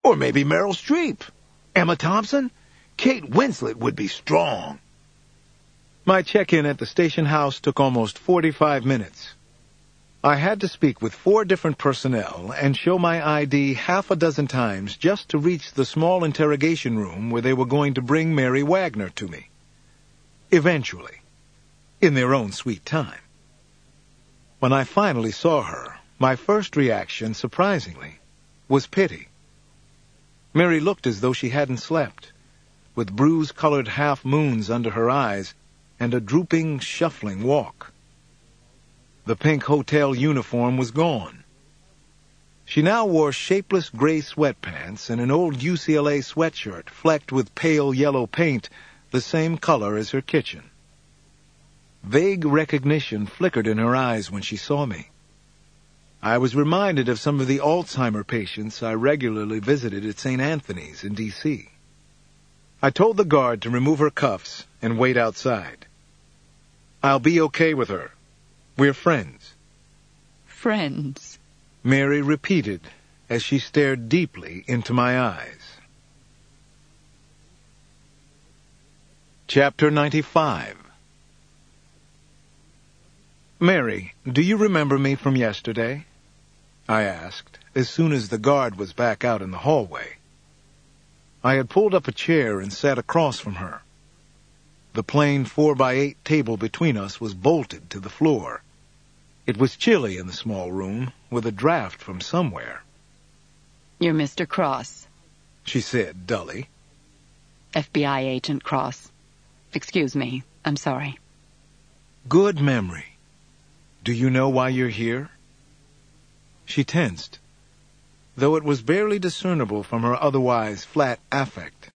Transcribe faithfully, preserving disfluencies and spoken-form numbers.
Or maybe Meryl Streep. Emma Thompson? Kate Winslet would be strong. My check-in at the station house took almost forty-five minutes. I had to speak with four different personnel and show my I D half a dozen times just to reach the small interrogation room where they were going to bring Mary Wagner to me. Eventually. In their own sweet time. When I finally saw her, my first reaction, surprisingly, was pity. Mary looked as though she hadn't slept, with bruise-colored half-moons under her eyes and a drooping, shuffling walk. The pink hotel uniform was gone. She now wore shapeless gray sweatpants and an old U C L A sweatshirt flecked with pale yellow paint, the same color as her kitchen. Vague recognition flickered in her eyes when she saw me. I was reminded of some of the Alzheimer patients I regularly visited at Saint Anthony's in D C I told the guard to remove her cuffs and wait outside. I'll be okay with her. We're friends. Friends, Mary repeated as she stared deeply into my eyes. Chapter ninety-five. Mary, do you remember me from yesterday? I asked, as soon as the guard was back out in the hallway. I had pulled up a chair and sat across from her. The plain four by eight table between us was bolted to the floor. It was chilly in the small room, with a draft from somewhere. You're Mister Cross, she said dully. F B I agent Cross. Excuse me, I'm sorry. Good memory. Do you know why you're here? She tensed, though it was barely discernible from her otherwise flat affect.